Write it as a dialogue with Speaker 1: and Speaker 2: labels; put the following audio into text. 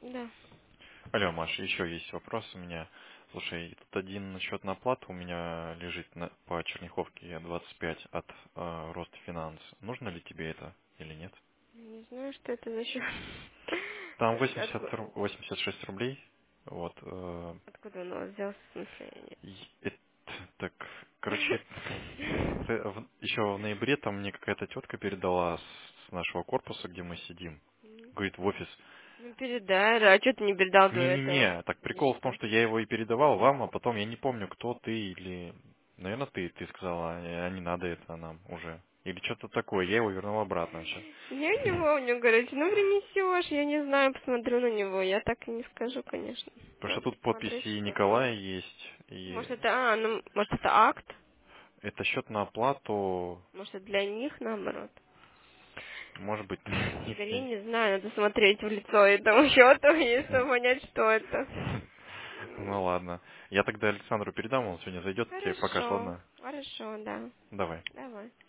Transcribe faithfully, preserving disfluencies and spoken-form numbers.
Speaker 1: Да.
Speaker 2: Алло, Маша, еще есть вопрос у меня. Слушай, тут один счет на оплату у меня лежит на, по Черняховке двадцать пять от э, Рост Финанс. Нужно ли тебе это или нет?
Speaker 1: Не знаю, что это за счет.
Speaker 2: Там восемьдесят,
Speaker 1: Откуда,
Speaker 2: ру- восемьдесят шесть рублей. Вот. э,
Speaker 1: откуда он у вас взялся, в смысле? Я
Speaker 2: и это- так, короче, это в- еще в ноябре там мне какая-то тетка передала с, с нашего корпуса, где мы сидим.
Speaker 1: не-
Speaker 2: Говорит, в офис.
Speaker 1: Ну, передай, да. А что ты не передал до этого?
Speaker 2: Не-не-не, так
Speaker 1: Или
Speaker 2: прикол в том,
Speaker 1: что?
Speaker 2: что я его и передавал вам, а потом я не помню, кто ты или... Наверное, ты, ты сказала, а не надо это нам уже. Или что-то такое, я его вернул обратно сейчас.
Speaker 1: Я не помню, говорите, ну принесешь, я не знаю, посмотрю на него, я так и не скажу, конечно.
Speaker 2: Потому что
Speaker 1: Надо
Speaker 2: тут
Speaker 1: посмотреть,
Speaker 2: подписи
Speaker 1: что там.
Speaker 2: Николая есть, и
Speaker 1: Может это, а, ну, может это акт?
Speaker 2: это счет на оплату,
Speaker 1: Может это для них, наоборот?
Speaker 2: может быть,
Speaker 1: Игорь, я
Speaker 2: не-
Speaker 1: не знаю, надо смотреть в лицо этому счету, и чтобы понять, что это.
Speaker 2: ну ладно. Я тогда Александру передам, он сегодня зайдет, тебе покажет,
Speaker 1: Хорошо,
Speaker 2: ладно?
Speaker 1: хорошо, да.
Speaker 2: Давай.
Speaker 1: Давай.